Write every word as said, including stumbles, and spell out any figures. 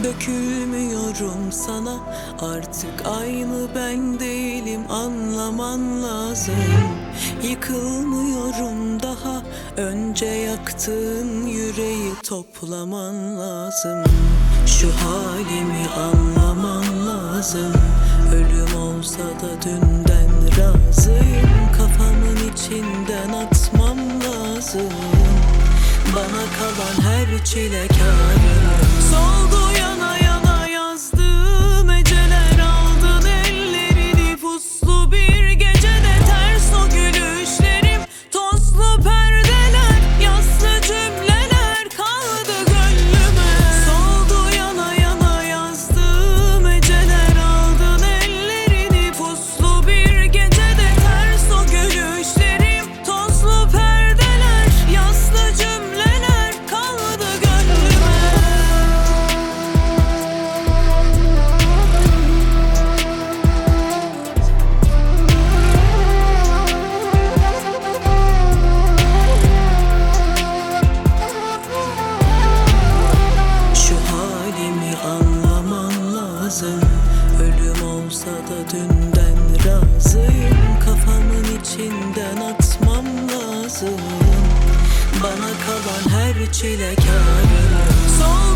Dökülmüyorum sana, artık aynı ben değilim, anlaman lazım. Yıkılmıyorum daha, önce yaktığın yüreği toplaman lazım. Şu halimi anlaman lazım. Ölüm olsa da dünden razıyım. Kafamın içinden atmam lazım. Bana kalan her çile kârım. Soldu yana yana yazdığım eceler, aldın ellerini puslu bir gecede. Ters o gülüşlerim, tozlu perdeler, yaslı cümleler kaldı gönlüme. Soldu yana yana yazdığım eceler, aldın ellerini puslu bir gecede. Ters o gülüşlerim, tozlu perdeler, yaslı cümleler kaldı gönlüme. Şu halimi anlaman lazım. Ölüm olsa da dünden razıyım. Kafamın içinden atmam lazım. Bana kalan her çile kârım. Sol